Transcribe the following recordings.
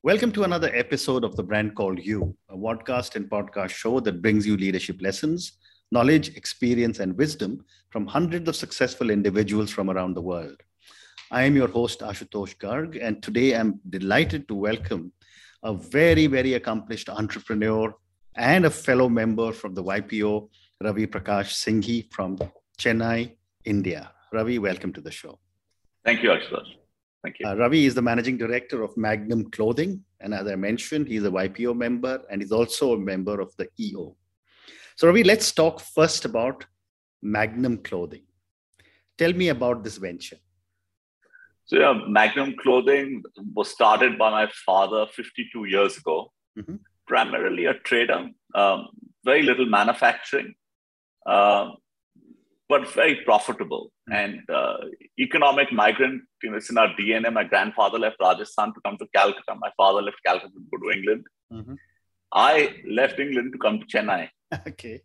Welcome to another episode of The Brand Called You, a podcast and podcast show that brings you leadership lessons, knowledge, experience, and wisdom from hundreds of successful individuals from around the world. I am your host, Ashutosh Garg, and today I'm delighted to welcome a very, very accomplished entrepreneur and a fellow member from the YPO, Ravi Prakash Singhi from Chennai, India. Ravi, welcome to the show. Thank you, Ashutosh. Thank you. Ravi is the managing director of Magnum Clothing. And as I mentioned, he's a YPO member and he's also a member of the EO. So Ravi, let's talk first about Magnum Clothing. Tell me about this venture. So Magnum Clothing was started by my father 52 years ago, primarily a trader, very little manufacturing, but very profitable. And economic migrant, it's in our DNA. My grandfather left Rajasthan to come to Calcutta. My father left Calcutta to go to England. I left England to come to Chennai. Okay.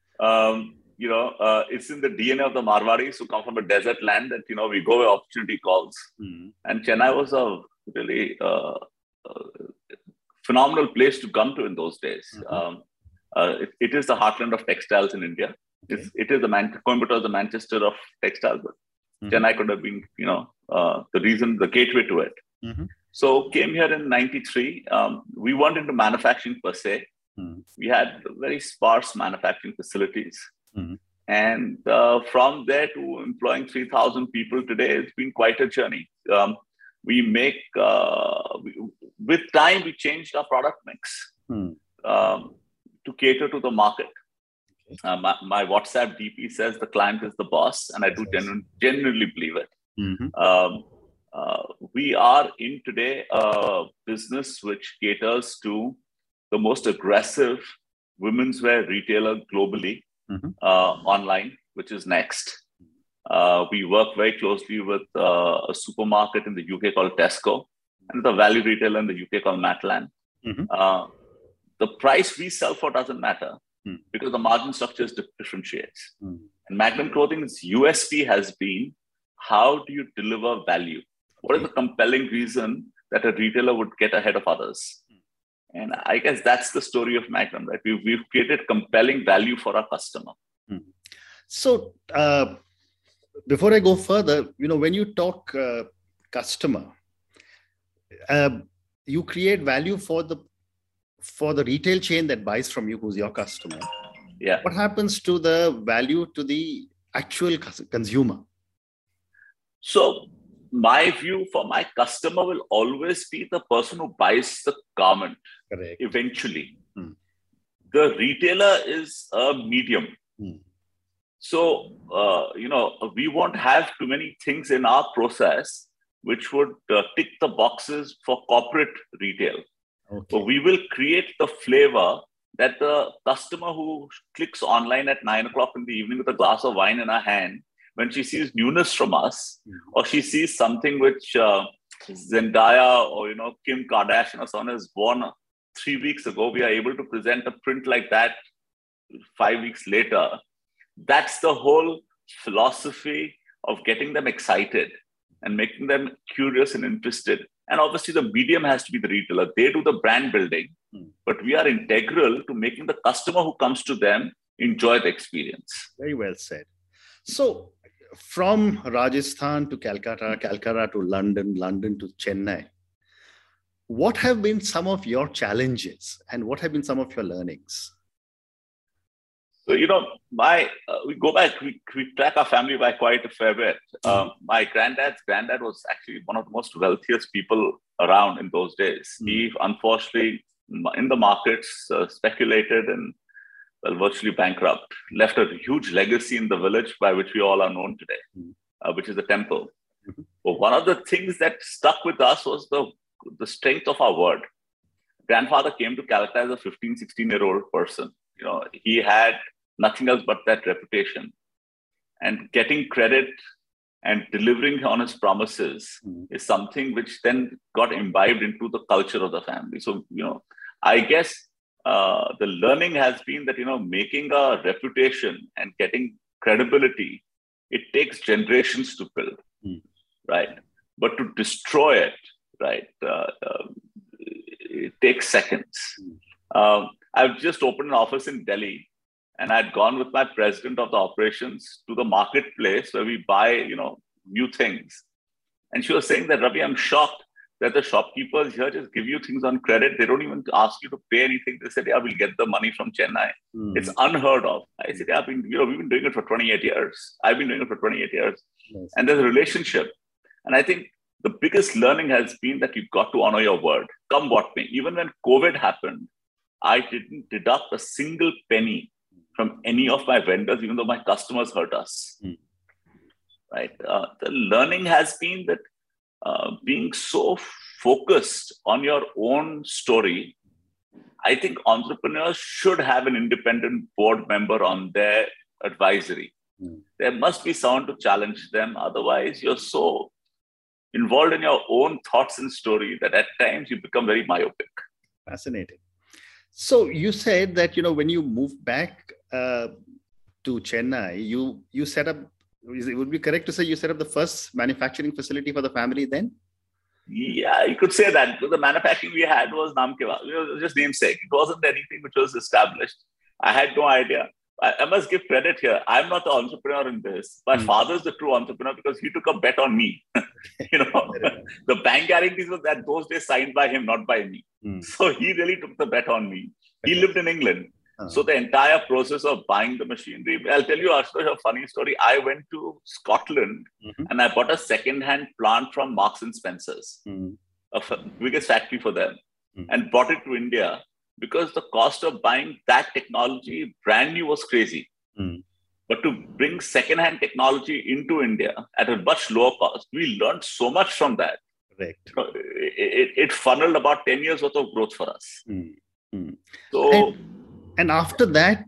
It's in the DNA of the Marwadis who come from a desert land that, we go where opportunity calls. And Chennai was a really phenomenal place to come to in those days. It is the heartland of textiles in India. Okay. Coimbatore is the Manchester of textiles, but Chennai could have been, the gateway to it. So came here in 93. We weren't into manufacturing per se. We had very sparse manufacturing facilities. And from there to employing 3,000 people today, it's been quite a journey. With time, we changed our product mix to cater to the market. My WhatsApp DP says the client is the boss, and I do genuinely believe it. We are in today a business which caters to the most aggressive women's wear retailer globally online, which is Next. We work very closely with a supermarket in the UK called Tesco and the value retailer in the UK called Matalan. The price we sell for doesn't matter because the margin structure differentiates. And Magnum Clothing's USP has been, how do you deliver value? What is the compelling reason that a retailer would get ahead of others? And I guess that's the story of Magnum, right? We've created compelling value for our customer. So before I go further, when you talk customer, you create value for the retail chain that buys from you, who's your customer. Yeah. What happens to the value to the actual consumer? So my view for my customer will always be the person who buys the garment. Correct. Eventually. The retailer is a medium. So, we won't have too many things in our process which would tick the boxes for corporate retail. Okay. But we will create the flavor that the customer who clicks online at 9 o'clock in the evening with a glass of wine in her hand, when she sees newness from us, or she sees something which Zendaya or Kim Kardashian or someone has worn 3 weeks ago, we are able to present a print like that 5 weeks later. That's the whole philosophy of getting them excited and making them curious and interested. And obviously the medium has to be the retailer. They do the brand building, but we are integral to making the customer who comes to them enjoy the experience. Very well said. So from Rajasthan to Calcutta, Calcutta to London, London to Chennai, what have been some of your challenges and what have been some of your learnings? So, we go back, we track our family by quite a fair bit. My granddad was actually one of the most wealthiest people around in those days. He, unfortunately, in the markets, speculated and virtually bankrupt, left a huge legacy in the village by which we all are known today, which is the temple. But one of the things that stuck with us was the strength of our word. Grandfather came to Calcutta as a 15, 16-year-old person. He had nothing else but that reputation. And getting credit and delivering on his promises is something which then got imbibed into the culture of the family. So, I guess the learning has been that, making a reputation and getting credibility, it takes generations to build, right? But to destroy it, right, it takes seconds. I've just opened an office in Delhi, and I'd gone with my president of the operations to the marketplace where we buy, new things. And she was saying that, Ravi, I'm shocked that the shopkeepers here just give you things on credit. They don't even ask you to pay anything. They said, yeah, we'll get the money from Chennai. It's unheard of. I said, yeah, we've been doing it for 28 years. I've been doing it for 28 years. Nice. And there's a relationship. And I think the biggest learning has been that you've got to honor your word, come what may. Even when COVID happened, I didn't deduct a single penny from any of my vendors, even though my customers hurt us. Right? The learning has been that being so focused on your own story, I think entrepreneurs should have an independent board member on their advisory. There must be someone to challenge them. Otherwise, you're so involved in your own thoughts and story that at times you become very myopic. Fascinating. So you said that, when you moved back to Chennai, you set up, it would be correct to say you set up the first manufacturing facility for the family then? Yeah, you could say that. The manufacturing we had was Naam Ke Baat. It was just namesake. It wasn't anything which was established. I had no idea. I must give credit here. I'm not the entrepreneur in this. My father's the true entrepreneur because he took a bet on me. The bank guarantees were that those days signed by him, not by me. So he really took the bet on me. He lived in England. So the entire process of buying the machinery, I'll tell you, Ashutosh, a funny story. I went to Scotland and I bought a second-hand plant from Marks and Spencer's, the biggest factory for them, and brought it to India because the cost of buying that technology brand new was crazy. But to bring second-hand technology into India at a much lower cost, we learned so much from that. Correct. It funneled about 10 years worth of growth for us. So. And after that,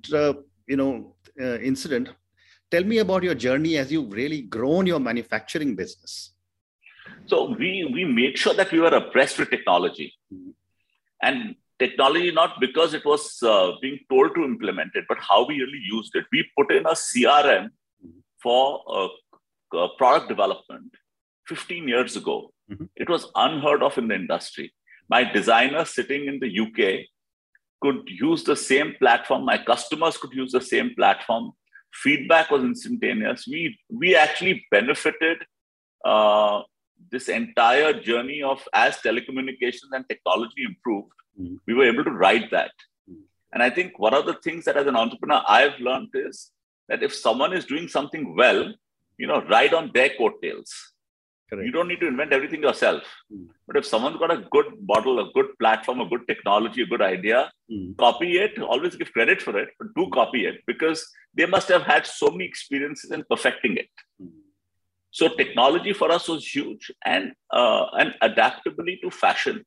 incident, tell me about your journey as you've really grown your manufacturing business. So we made sure that we were abreast with technology. And technology, not because it was being told to implement it, but how we really used it. We put in a CRM for product development 15 years ago. It was unheard of in the industry. My designer sitting in the UK could use the same platform. My customers could use the same platform. Feedback was instantaneous. We actually benefited this entire journey of as telecommunications and technology improved. We were able to ride that. And I think one of the things that as an entrepreneur I've learned is that if someone is doing something well, ride on their coattails. Correct. You don't need to invent everything yourself. But if someone's got a good model, a good platform, a good technology, a good idea, copy it. Always give credit for it, but do copy it because they must have had so many experiences in perfecting it. So technology for us was huge and adaptability to fashion.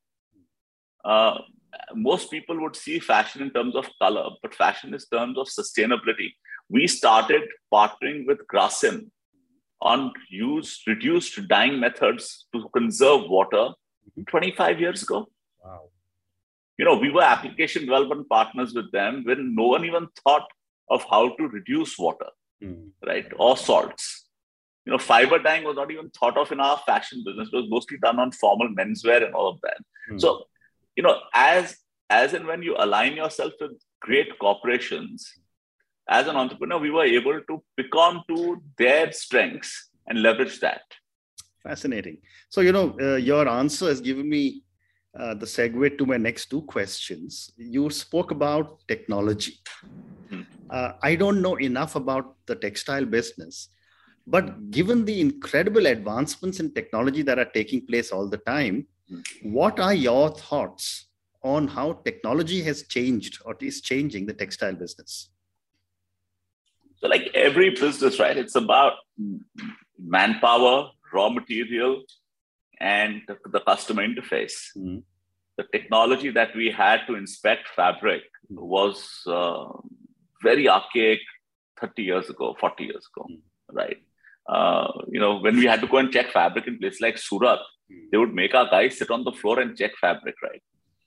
Most people would see fashion in terms of color, but fashion is in terms of sustainability. We started partnering with Grasim on reduced dyeing methods to conserve water 25 years ago. Wow. We were application development partners with them when no one even thought of how to reduce water, right? Or salts. Fiber dyeing was not even thought of in our fashion business. It was mostly done on formal menswear and all of that. So, as and when you align yourself with great corporations, as an entrepreneur, we were able to pick on to their strengths and leverage that. Fascinating. So, your answer has given me the segue to my next two questions. You spoke about technology. I don't know enough about the textile business, but given the incredible advancements in technology that are taking place all the time, what are your thoughts on how technology has changed or is changing the textile business? So like every business, right? It's about manpower, raw material, and the customer interface. The technology that we had to inspect fabric was very archaic 30 years ago, 40 years ago, right? When we had to go and check fabric in places like Surat, they would make our guys sit on the floor and check fabric, right?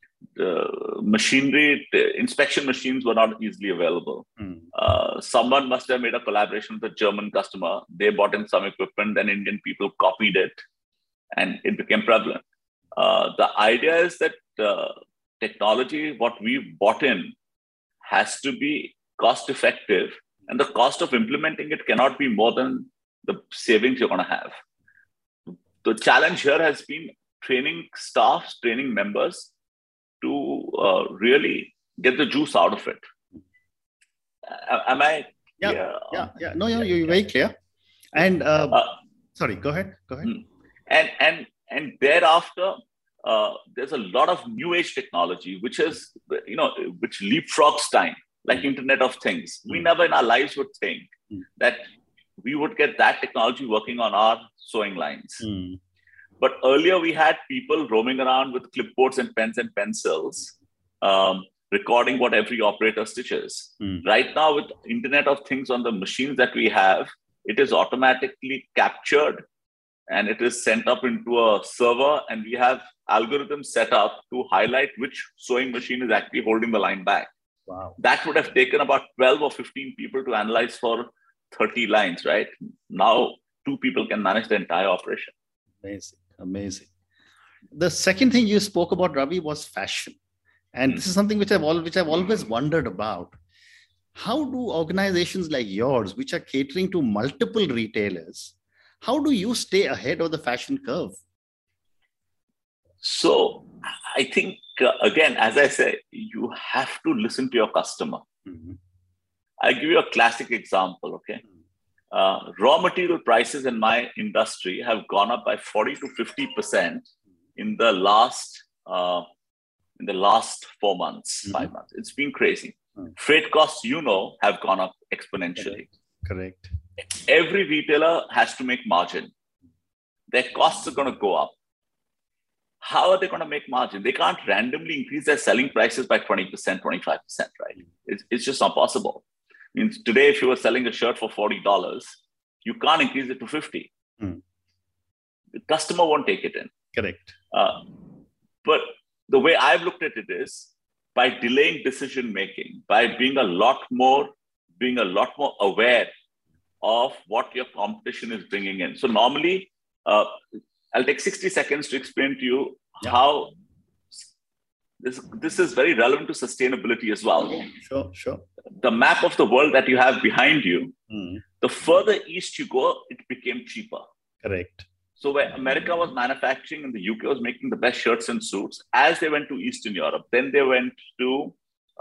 Inspection machines were not easily available. Someone must have made a collaboration with a German customer. They bought in some equipment, then Indian people copied it, and it became prevalent. The idea is that technology, what we've bought in, has to be cost effective, and the cost of implementing it cannot be more than the savings you're going to have. The challenge here has been training staff, training members to really get the juice out of it. Am I? Yeah. No, you're very clear. And sorry, go ahead. And thereafter, there's a lot of new age technology, which leapfrogs time, like Internet of Things. We never in our lives would think that we would get that technology working on our sewing lines. But earlier we had people roaming around with clipboards and pens and pencils, recording what every operator stitches. Right now, with Internet of Things on the machines that we have, it is automatically captured and it is sent up into a server, and we have algorithms set up to highlight which sewing machine is actually holding the line back. Wow. That would have taken about 12 or 15 people to analyze for 30 lines, right? Now, 2 people can manage the entire operation. Amazing. The second thing you spoke about, Ravi, was fashion. And this is something which I've always wondered about. How do organizations like yours, which are catering to multiple retailers, how do you stay ahead of the fashion curve? So I think, again, as I say, you have to listen to your customer. I'll give you a classic example, okay? Raw material prices in my industry have gone up by 40 to 50% in the last 4 months, 5 months. It's been crazy. Freight costs, have gone up exponentially. Correct. Every retailer has to make margin. Their costs are going to go up. How are they going to make margin? They can't randomly increase their selling prices by 20%, 25%, right? It's just not possible. Means today, if you were selling a shirt for $40, you can't increase it to $50. The customer won't take it in. Correct. But the way I've looked at it is by delaying decision making, by being a lot more aware of what your competition is bringing in. So normally, I'll take 60 seconds to explain to you how this is very relevant to sustainability as well. Sure. The map of the world that you have behind you, the further east you go, it became cheaper. Correct. So where America was manufacturing and the UK was making the best shirts and suits, as they went to Eastern Europe, then they went to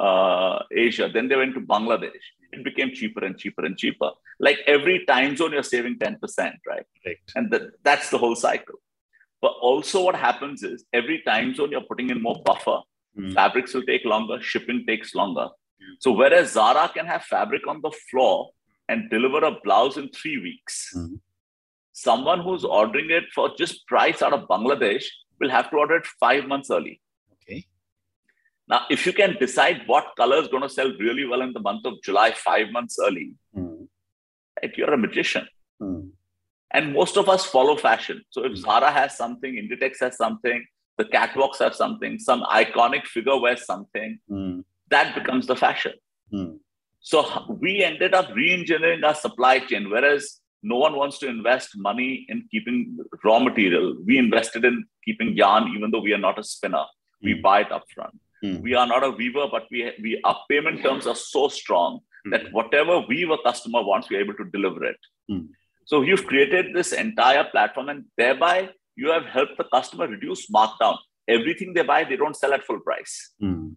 Asia, then they went to Bangladesh, it became cheaper and cheaper and cheaper. Like every time zone, you're saving 10%, right? Correct. And that's the whole cycle. But also what happens is every time zone, you're putting in more buffer. Fabrics will take longer, shipping takes longer. So whereas Zara can have fabric on the floor and deliver a blouse in 3 weeks, someone who's ordering it for just price out of Bangladesh will have to order it 5 months early. Okay. Now, if you can decide what color is going to sell really well in the month of July 5 months early, right, you're a magician. And most of us follow fashion. So if Zara has something, Inditex has something, the catwalks have something, some iconic figure wears something, that becomes the fashion. So we ended up re-engineering our supply chain, whereas no one wants to invest money in keeping raw material. We invested in keeping yarn, even though we are not a spinner. We buy it upfront. We are not a weaver, but our payment terms are so strong that whatever weave a customer wants, we're able to deliver it. So you've created this entire platform, and thereby you have helped the customer reduce markdown. Everything they buy, they don't sell at full price.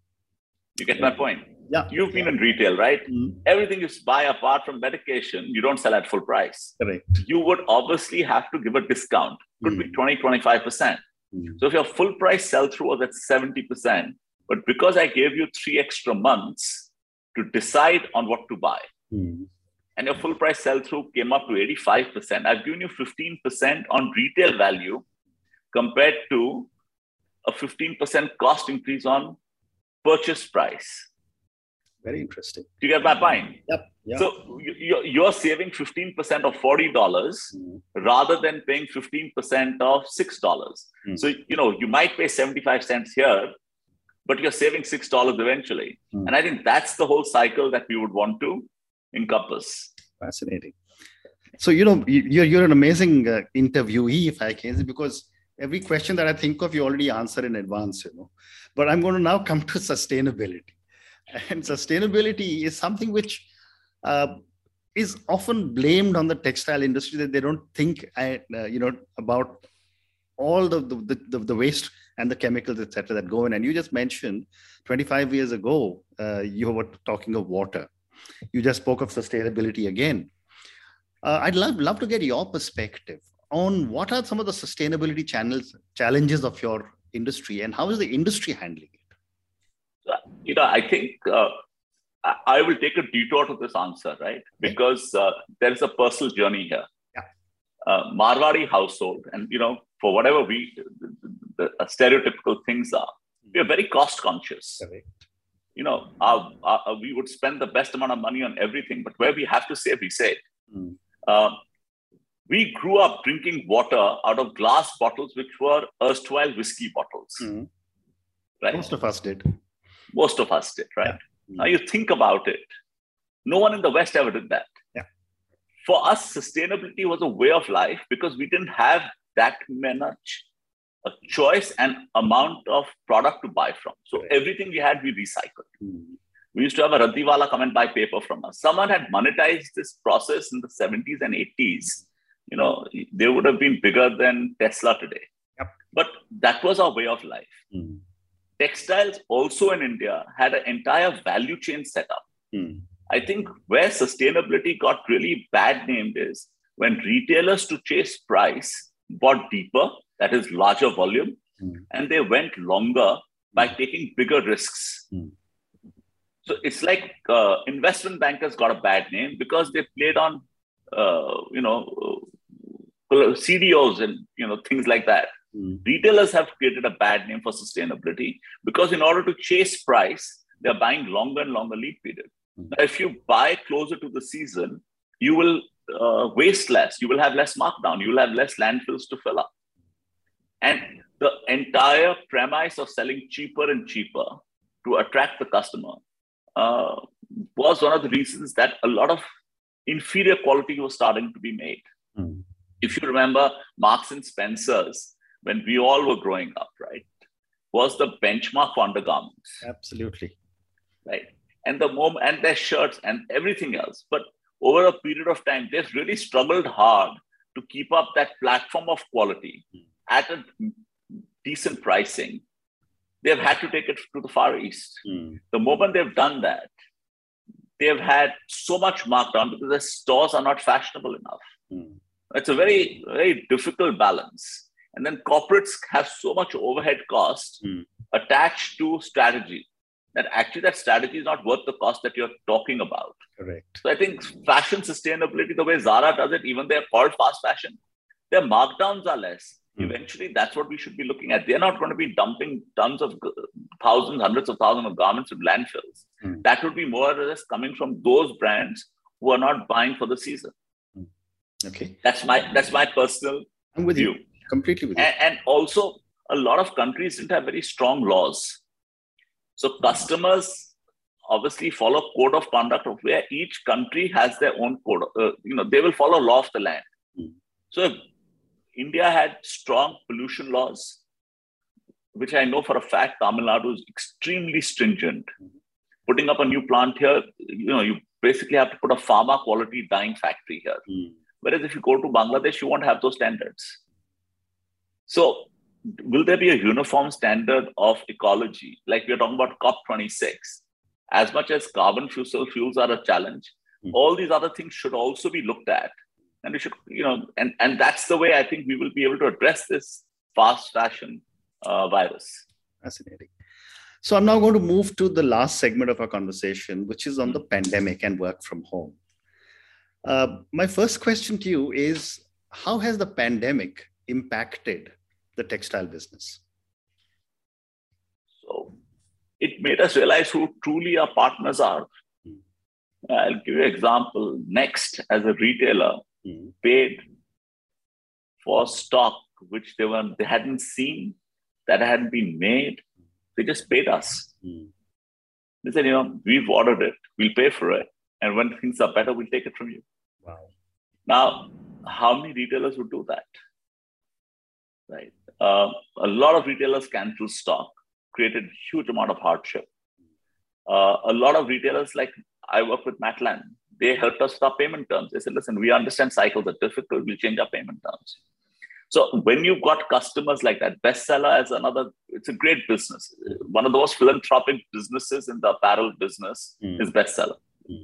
You get my point? Yeah. You've been in retail, right? Everything you buy apart from medication, you don't sell at full price. Correct. You would obviously have to give a discount. Could be 20, 25%. So if your full price sell-through was at 70%, but because I gave you 3 extra months to decide on what to buy, and your full price sell-through came up to 85%, I've given you 15% on retail value compared to a 15% cost increase on purchase price. Very interesting. Do you get my point? Yep. So you're saving 15% of $40 rather than paying 15% of $6. So, you might pay 75 cents here, but you're saving $6 eventually. And I think that's the whole cycle that we would want to encompass. Fascinating. So, you're an amazing interviewee, if I can say, because Every question that I think of, you already answer in advance, But I'm going to now come to sustainability. And sustainability is something which is often blamed on the textile industry, that they don't think, about all the waste and the chemicals, etc., that go in. And you just mentioned 25 years ago, you were talking of water. You just spoke of sustainability again. I'd love to get your perspective on what are some of the sustainability challenges of your industry, and how is the industry handling it? I think I will take a detour to this answer, right? Because there is a personal journey here. Marwari household, and for whatever the stereotypical things are, we are very cost conscious. Correct. We would spend the best amount of money on everything, but where we have to save, we save. We grew up drinking water out of glass bottles, which were erstwhile whiskey bottles. Right? Most of us did. Most of us did, right? Yeah. Now you think about it. No one in the West ever did that. Yeah. For us, sustainability was a way of life because we didn't have that much a choice and amount of product to buy from. So everything we had, we recycled. We used to have a Raddiwala come and buy paper from us. Someone had monetized this process in the 70s and 80s. They would have been bigger than Tesla today. Yep. But that was our way of life. Textiles also in India had an entire value chain set up. I think where sustainability got really bad named is when retailers, to chase price, bought deeper, that is larger volume, and they went longer by taking bigger risks. So it's like investment bankers got a bad name because they played on, CDOs and things like that. Retailers have created a bad name for sustainability because in order to chase price, they're buying longer and longer lead period. Now, if you buy closer to the season, you will waste less. You will have less markdown. You will have less landfills to fill up. And the entire premise of selling cheaper and cheaper to attract the customer was one of the reasons that a lot of inferior quality was starting to be made. If you remember, Marks and Spencer's, when we all were growing up, right, was the benchmark for undergarments. Absolutely. Right. And and their shirts and everything else. But over a period of time, they've really struggled hard to keep up that platform of quality at a decent pricing. They've had to take it to the Far East. The moment they've done that, they've had so much markdown because their stores are not fashionable enough. It's a very, very difficult balance. And then corporates have so much overhead cost attached to strategy that actually that strategy is not worth the cost that you're talking about. Correct. So I think fashion sustainability, the way Zara does it, even they're called fast fashion, their markdowns are less. Eventually, that's what we should be looking at. They're not going to be dumping tons of thousands, hundreds of thousands of garments in landfills. That would be more or less coming from those brands who are not buying for the season. Okay. That's my personal I'm with view. You. Completely with you. And also, a lot of countries didn't have very strong laws. So customers obviously follow code of conduct of where each country has their own code. They will follow law of the land. So if India had strong pollution laws, which I know for a fact Tamil Nadu is extremely stringent. Putting up a new plant here, you basically have to put a pharma quality dyeing factory here. Whereas if you go to Bangladesh, you won't have those standards. So will there be a uniform standard of ecology? Like we're talking about COP26. As much as carbon fuels are a challenge, all these other things should also be looked at. And we should, and that's the way I think we will be able to address this fast fashion virus. Fascinating. So I'm now going to move to the last segment of our conversation, which is on the pandemic and work from home. My first question to you is, how has the pandemic impacted the textile business? So it made us realize who truly our partners are. I'll give you an example. Next, as a retailer, paid for stock which they hadn't seen, that hadn't been made. They just paid us. They said, we've ordered it, we'll pay for it, and when things are better, we'll take it from you. Wow. Now, how many retailers would do that? right? A lot of retailers canceled stock, created huge amount of hardship. A lot of retailers, like I work with Matlan, they helped us with our payment terms. They said, listen, we understand cycles are difficult, we'll change our payment terms. So when you've got customers like that, Bestseller is another, it's a great business. One of the most philanthropic businesses in the apparel business is Bestseller.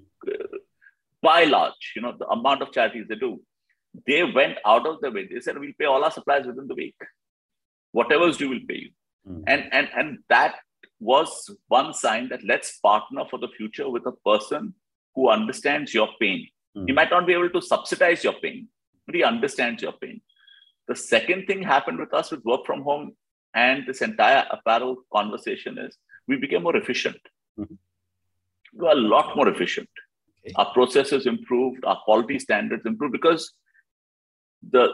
By large, the amount of charities they do, they went out of their way. They said, we'll pay all our suppliers within the week. Whatever's due, we'll pay you. And that was one sign that let's partner for the future with a person who understands your pain. He might not be able to subsidize your pain, but he understands your pain. The second thing happened with us with work from home and this entire apparel conversation is we became more efficient. We were a lot more efficient. Okay. Our processes improved, our quality standards improved because the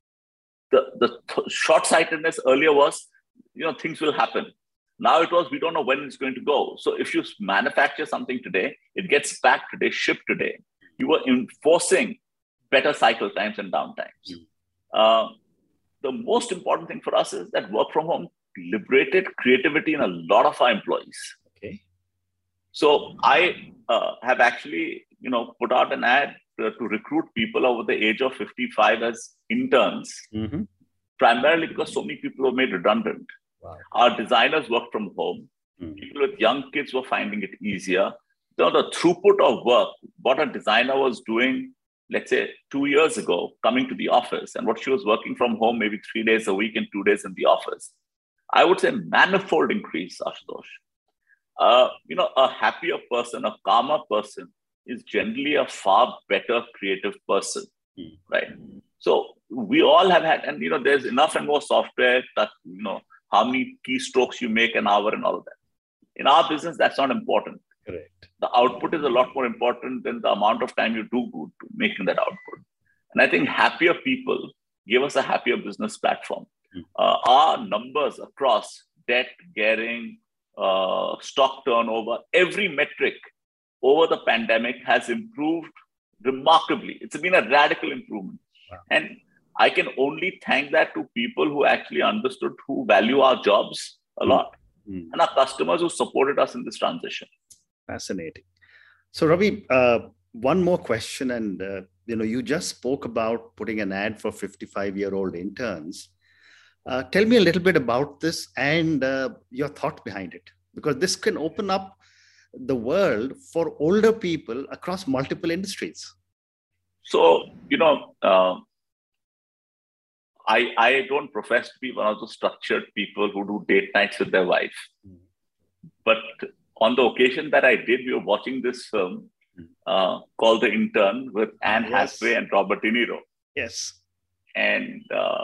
short-sightedness earlier was, things will happen. Now it was, we don't know when it's going to go. So if you manufacture something today, it gets packed today, shipped today. You were enforcing better cycle times and downtimes. The most important thing for us is that work from home liberated creativity in a lot of our employees. Okay. So I have actually, put out an ad to recruit people over the age of 55 as interns, primarily because so many people were made redundant. Wow. Our designers work from home. People with young kids were finding it easier. The throughput of work, what a designer was doing, let's say 2 years ago, coming to the office, and what she was working from home maybe 3 days a week and 2 days in the office, I would say manifold increase, Ashutosh. A happier person, a calmer person is generally a far better creative person, right? So we all have had, and there's enough and more software that, how many keystrokes you make an hour and all of that. In our business, that's not important. Correct. The output is a lot more important than the amount of time you do to making that output. And I think happier people give us a happier business platform. Our numbers across debt, gearing, stock turnover, every metric over the pandemic has improved remarkably. It's been a radical improvement. Wow. And I can only thank that to people who actually understood, who value our jobs a lot, and our customers who supported us in this transition. Fascinating. So Ravi, one more question, and you just spoke about putting an ad for 55-year-old interns. Tell me a little bit about this and your thought behind it, because this can open up the world for older people across multiple industries. So, I don't profess to be one of those structured people who do date nights with their wife. But on the occasion that I did, we were watching this film called The Intern with Anne Hathaway and Robert De Niro. Yes. And,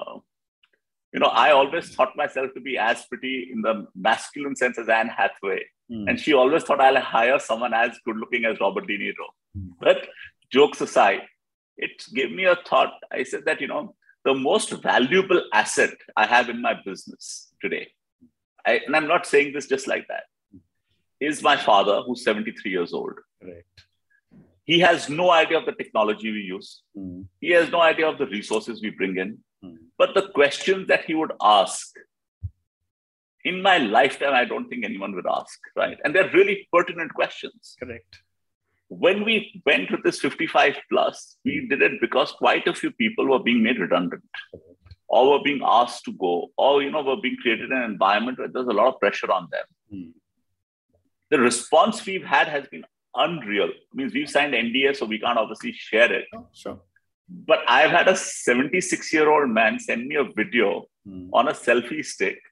I always thought myself to be as pretty in the masculine sense as Anne Hathaway. And she always thought I'll hire someone as good looking as Robert De Niro. But jokes aside, it gave me a thought. I said that, the most valuable asset I have in my business today, and I'm not saying this just like that, is my father, who's 73 years old. Right. He has no idea of the technology we use. He has no idea of the resources we bring in. But the questions that he would ask, in my lifetime, I don't think anyone would ask, right? And they're really pertinent questions. Correct. When we went with this 55 plus, we did it because quite a few people were being made redundant or were being asked to go, or, were being created in an environment where there's a lot of pressure on them. The response we've had has been unreal. It means we've signed NDA, so we can't obviously share it. Oh, sure. But I've had a 76-year-old man send me a video on a selfie stick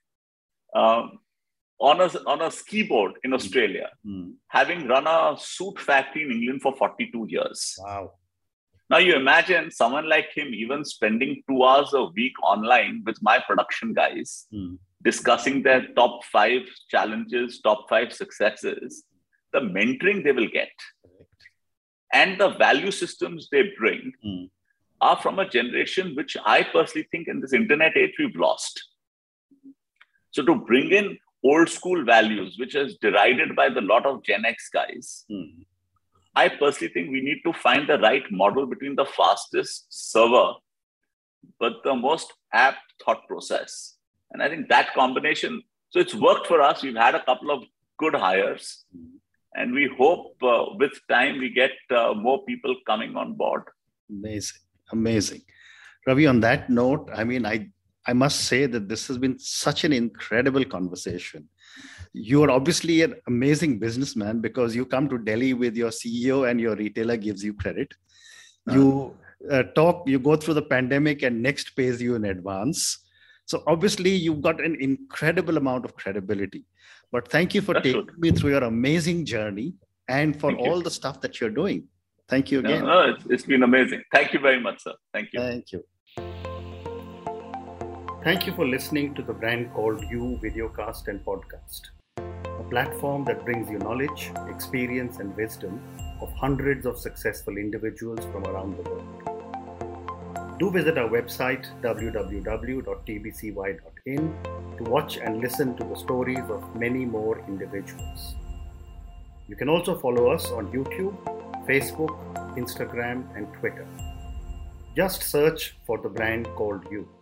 on a ski board in Australia, having run a suit factory in England for 42 years. Wow. Now you imagine someone like him even spending 2 hours a week online with my production guys, discussing their top 5 challenges, top 5 successes, the mentoring they will get, and the value systems they bring are from a generation which I personally think in this internet age we've lost. So to bring in old school values, which is derided by the lot of Gen X guys, I personally think we need to find the right model between the fastest server but the most apt thought process. And I think that combination, so it's worked for us. We've had a couple of good hires, and we hope with time we get more people coming on board. Amazing. Amazing. Ravi, on that note, I mean, I must say that this has been such an incredible conversation. You are obviously an amazing businessman because you come to Delhi with your CEO and your retailer gives you credit. You you go through the pandemic and Next pays you in advance. So obviously you've got an incredible amount of credibility. But thank you for taking me through your amazing journey and for all the stuff that you're doing. Thank you again. No, it's been amazing. Thank you very much, sir. Thank you. Thank you. Thank you for listening to the Brand Called You videocast and podcast, a platform that brings you knowledge, experience, and wisdom of hundreds of successful individuals from around the world. Do visit our website www.tbcy.in to watch and listen to the stories of many more individuals. You can also follow us on YouTube, Facebook, Instagram, and Twitter. Just search for the Brand Called You.